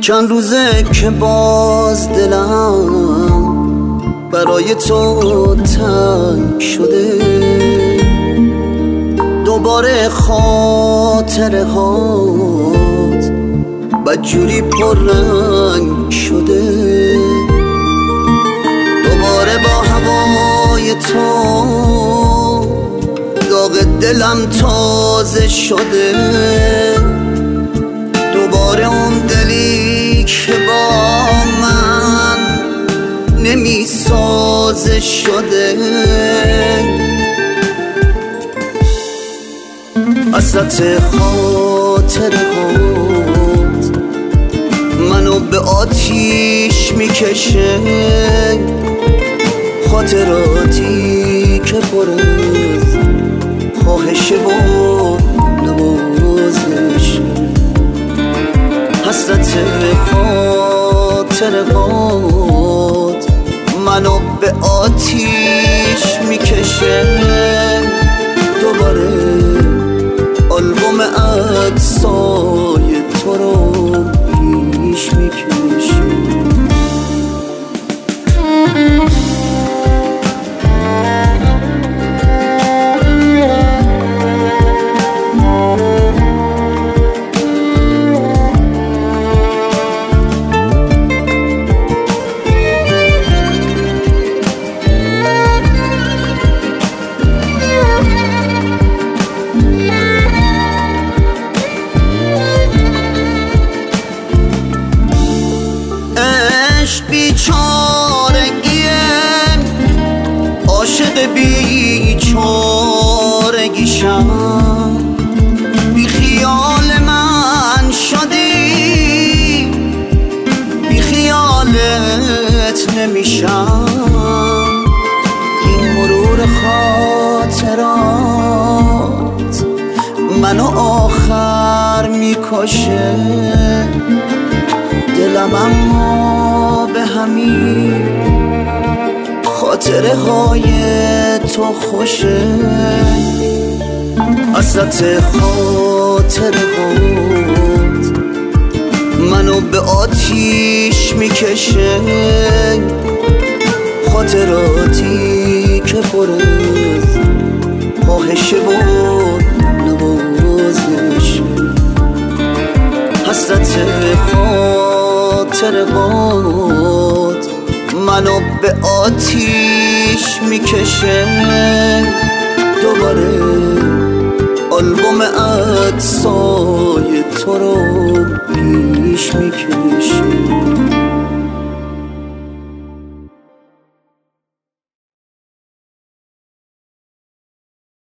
چند روزه که باز دلم برای تو تنگ شده، دوباره خاطره هات بدجوری پررنگ شده، دوباره با هوای تو داغ دلم تازه شده، دوباره اون دلی که با من نمی سازه شده، حسرت خاطره هات منو به آتیش میکشه، خاطراتی که پر از خواهشه و نوازشه، حسرت خاطره هات منو به آتیش میکشه، دوباره آلبوم عکسای تو رو پیش میکشه. بیچارگیه عاشق بیچارگیشم، بی خیال من شدی بی خیالت نمیشم، این مرور خاطرات منو آخر میکشه، دلم اما به همین خاطره های تو خوشه، حسرت خاطره هات منو به آتیش میکشه، خاطراتی که پر از خواهشه و نوازشه، حسرت خاطره هات منو به آتیش میکشه، دوباره آلبوم عکسای تو رو پیش میکشه.